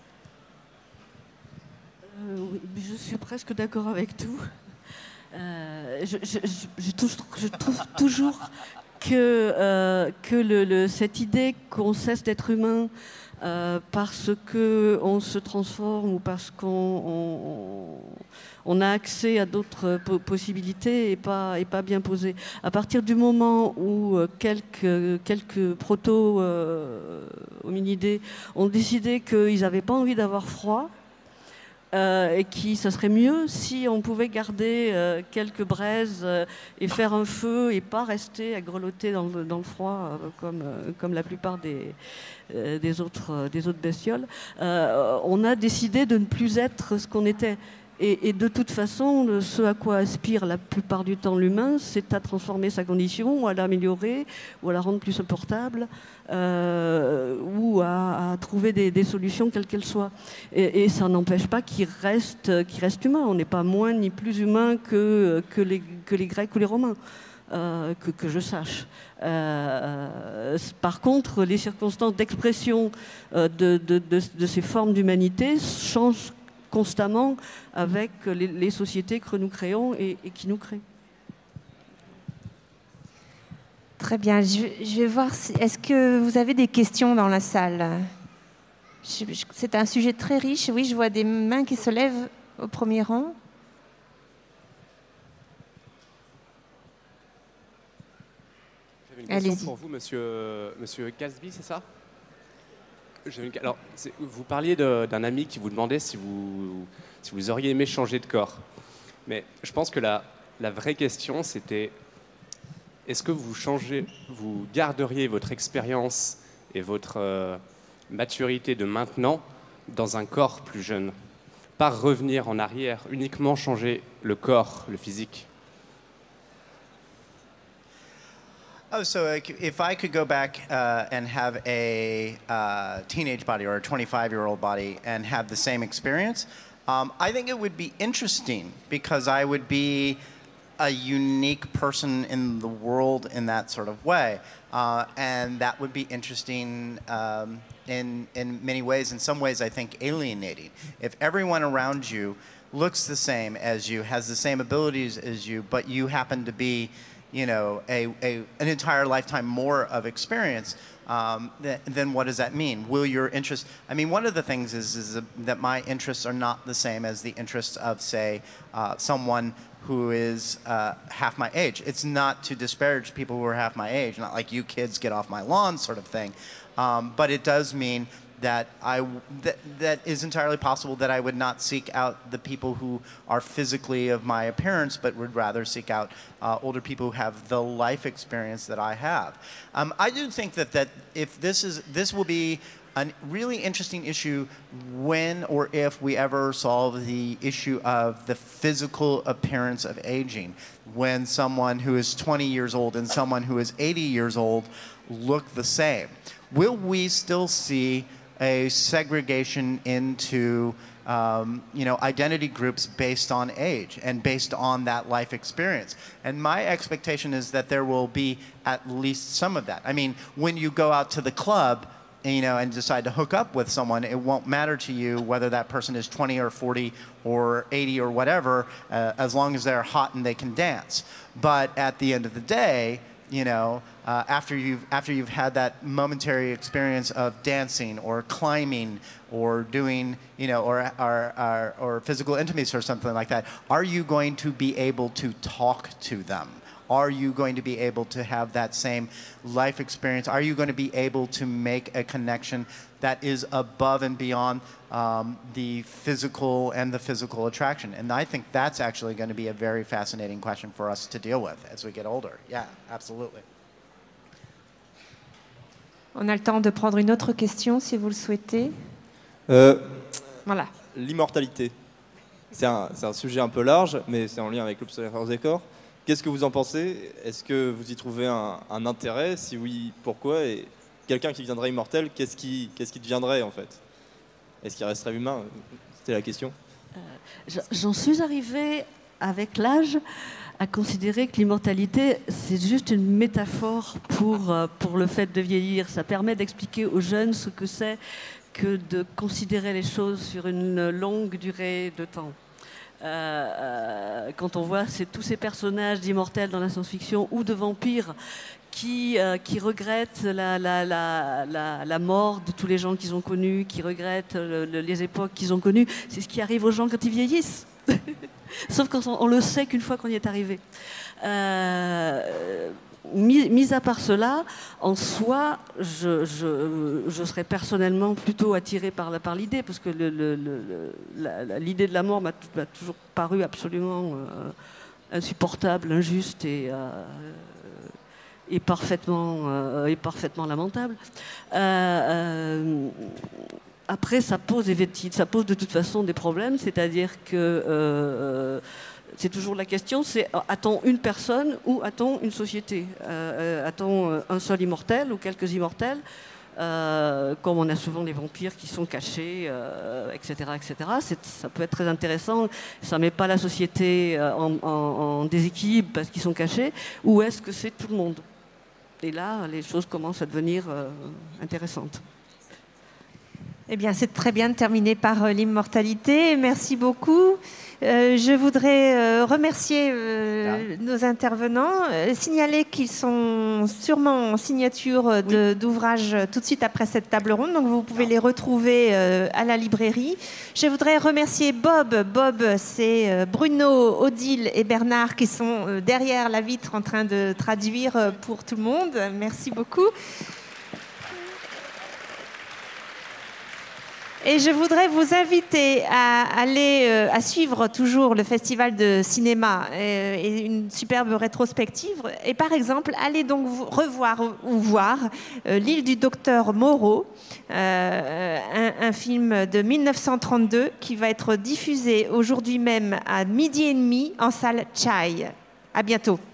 Euh, oui, je suis presque d'accord avec tout. Euh, je, je, je, je, trouve, je trouve toujours que, euh, que le, le, cette idée qu'on cesse d'être humain Euh, parce qu'on se transforme ou parce qu'on on, on a accès à d'autres po possibilités n'est pas, est pas bien posée. À partir du moment où euh, quelques, quelques proto-hominidés euh, ont décidé qu'ils n'avaient pas envie d'avoir froid, Euh, et qui, ça serait mieux si on pouvait garder euh, quelques braises euh, et faire un feu et pas rester à grelotter dans le, dans le froid euh, comme, euh, comme la plupart des, euh, des, autres, euh, des autres bestioles. Euh, on a décidé de ne plus être ce qu'on était. Et, et de toute façon, le, ce à quoi aspire la plupart du temps l'humain, c'est à transformer sa condition, ou à l'améliorer, ou à la rendre plus supportable, euh, ou à, à trouver des, des solutions quelles qu'elles soient. Et, et ça n'empêche pas qu'il reste, qu'il reste humain. On n'est pas moins ni plus humain que, que, les, que les Grecs ou les Romains. Euh, que, que je sache. Euh, par contre, les circonstances d'expression euh, de, de, de, de ces formes d'humanité changent constamment avec les, les sociétés que nous créons et, et qui nous créent. Très bien. Je, je vais voir, si, est-ce que vous avez des questions dans la salle? C'est un sujet très riche. Oui, je vois des mains qui se lèvent au premier rang. J'avais une question pour vous, monsieur, monsieur Galsby, c'est ça? Une... Alors, vous parliez d'un ami qui vous demandait si vous, si vous auriez aimé changer de corps. Mais je pense que la, la vraie question, c'était est-ce que vous, changez, vous garderiez votre expérience et votre euh, maturité de maintenant dans un corps plus jeune? Pas revenir en arrière, uniquement changer le corps, le physique. Oh, so if I could go back uh, and have a uh, teenage body or a twenty-five-year-old body and have the same experience, um, I think it would be interesting because I would be a unique person in the world in that sort of way. Uh, and that would be interesting um, in, in many ways. In some ways, I think alienating. If everyone around you looks the same as you, has the same abilities as you, but you happen to be, you know, a, a an entire lifetime more of experience, um, th then what does that mean? Will your interests, I mean, one of the things is, is that my interests are not the same as the interests of, say, uh, someone who is uh, half my age. It's not to disparage people who are half my age, not like you kids get off my lawn sort of thing, um, but it does mean that I that, that is entirely possible that I would not seek out the people who are physically of my appearance, but would rather seek out uh, older people who have the life experience that I have. Um, I do think that that if this is this will be a really interesting issue when or if we ever solve the issue of the physical appearance of aging. When someone who is twenty years old and someone who is eighty years old look the same. Will we still see a segregation into um, you know, identity groups based on age and based on that life experience? And my expectation is that there will be at least some of that. I mean, when you go out to the club, you know, and decide to hook up with someone, it won't matter to you whether that person is twenty or forty or eighty or whatever, uh, as long as they're hot and they can dance. But at the end of the day, you know, uh, after you've after you've had that momentary experience of dancing or climbing or doing, you know, or or or, or physical intimacy or something like that, are you going to be able to talk to them? Are you going to be able to have that same life experience? Are you going to be able to make a connection that is above and beyond um, the physical and the physical attraction? And I think that's actually going to be a very fascinating question for us to deal with as we get older. Yeah, absolutely. On a le temps de prendre une autre question, si vous le souhaitez. Euh, voilà. L'immortalité. C'est un, c'est un sujet un peu large, mais c'est en lien avec l'Observatoire des corps. Qu'est-ce que vous en pensez? Est-ce que vous y trouvez un, un intérêt? Si oui, pourquoi? Et quelqu'un qui deviendrait immortel, qu'est-ce qui, qu'est-ce qui deviendrait en fait? Est-ce qu'il resterait humain? C'était la question. Euh, J'en suis arrivée avec l'âge à considérer que l'immortalité, c'est juste une métaphore pour, pour le fait de vieillir. Ça permet d'expliquer aux jeunes ce que c'est que de considérer les choses sur une longue durée de temps. Euh, euh, quand on voit tous ces personnages d'immortels dans la science-fiction ou de vampires qui, euh, qui regrettent la, la, la, la, la mort de tous les gens qu'ils ont connus, qui regrettent le, le, les époques qu'ils ont connues, c'est ce qui arrive aux gens quand ils vieillissent. Sauf qu'on on le sait qu'une fois qu'on y est arrivé. Euh, mis, mis à part cela, en soi, je, je, je serais personnellement plutôt attirée par, par l'idée, parce que le, le, le, l'idée de la mort m'a toujours paru absolument euh, insupportable, injuste et, euh, et, parfaitement, euh, et parfaitement lamentable. Euh, euh, Après, ça pose, ça pose de toute façon des problèmes, c'est-à-dire que euh, c'est toujours la question, c'est a-t-on une personne ou a-t-on une société? euh, A-t-on un seul immortel ou quelques immortels, euh, comme on a souvent les vampires qui sont cachés, euh, et cetera, et cetera. Ça peut être très intéressant, ça ne met pas la société en, en, en déséquilibre parce qu'ils sont cachés, ou est-ce que c'est tout le monde? Et là, les choses commencent à devenir euh, intéressantes. Eh bien, c'est très bien de terminer par euh, l'immortalité. Merci beaucoup. Euh, je voudrais euh, remercier euh, nos intervenants, euh, signaler qu'ils sont sûrement en signature d'ouvrages oui. tout de suite après cette table ronde, donc vous pouvez les retrouver euh, à la librairie. Je voudrais remercier Bob. Bob, c'est euh, Bruno, Odile et Bernard qui sont euh, derrière la vitre en train de traduire euh, pour tout le monde. Merci beaucoup. Et je voudrais vous inviter à aller euh, à suivre toujours le festival de cinéma euh, et une superbe rétrospective. Et par exemple, allez donc revoir ou voir euh, L'île du docteur Moreau, euh, un, un film de mille neuf cent trente-deux qui va être diffusé aujourd'hui même à midi et demi en salle Chai. À bientôt.